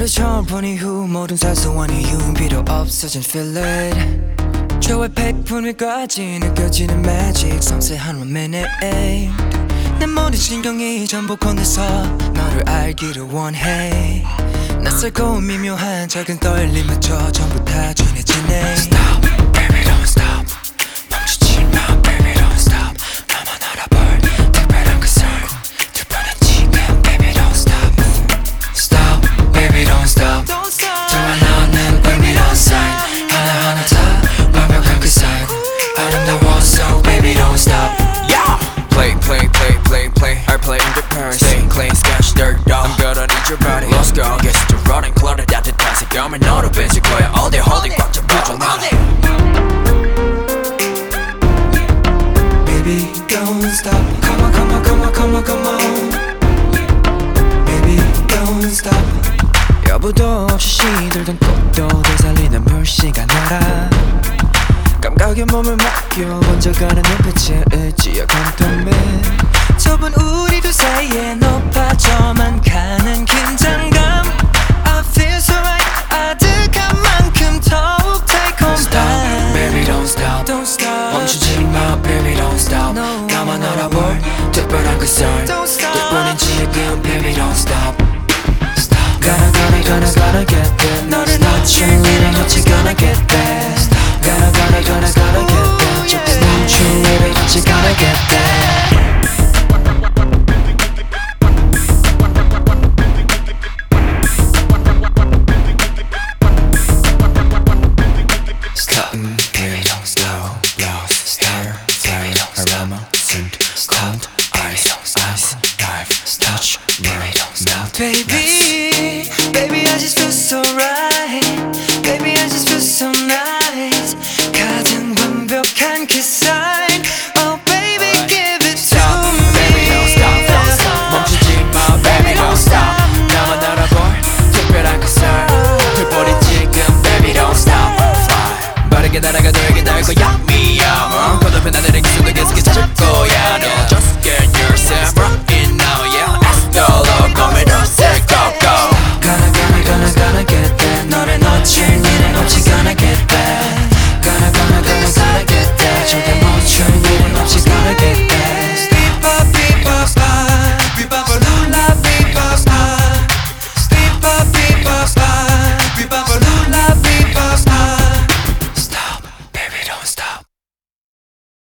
처음 본 이후 모든 사소한 이유는 필요 없어진 feel it 저의 100분위까지 느껴지는 magic 섬세한 1 minute 내 모든 신경이 전부 건네서 너를 알기를 원해 낯설고 미묘한 작은 떨림마저 전부 다 전해지네 Stop, baby don't stop 멈추지 마 baby don't stop 너만 알아볼 특별한 그 sound 특별한 지금 baby don't stop Stop, baby don't stop 정말 너는 의미로운 sign 하나하나 다 완벽한 그 sign 아름다워 so baby don't stop Yeah! Play, play, play, play, play I play in the purse Stay clean, sketch, dirt dog I'm gonna need your body Let's go, get to running clutter 따뜻한 색감을 너로 뺏을 거야 All day holding 꽉 잡아줘 나는 Baby don't stop Come on, come on, come on, come on, come on Baby don't stop 여부도 없이 시들던 꽃도 되살리는 물씨가 너라 감각에 몸을 맡겨 번져가는 눈빛에 의지와 공통매 좁은 우리 둘 사이에 높아져만 가는 긴장감 I feel so right 아득한 만큼 더욱 달콤한 Stop, baby don't stop Don't stop 멈추지 마 baby don't stop No. 나만 알아볼 특별한 그 sound Don't stop 특별한 지금 baby don't stop Stop Gonna get there 너를 놓친 일은 없지 gonna get there Gonna get there just 놓친 일은 없지 gonna get there Stop, baby don't stop Lost, hair, fire, aroma, scent, cold, ice, touch, baby don't stop Baby, baby I just feel so right Baby I just feel so nice 가장 완벽한 kiss sign Oh baby give it to me Baby don't stop, don't stop 멈추지 마 baby don't stop 나만 알아볼 특별한 그 sound 불보리 지금 baby don't stop Fly 빠르게 날아가 너에게 닿을 거야 미야모 거듭해 나들의 기술도 계속해 찾을 거야 너 Just get yourself right now yeah Let's go low come and don't say go go Gonna get there 너를 놓친 일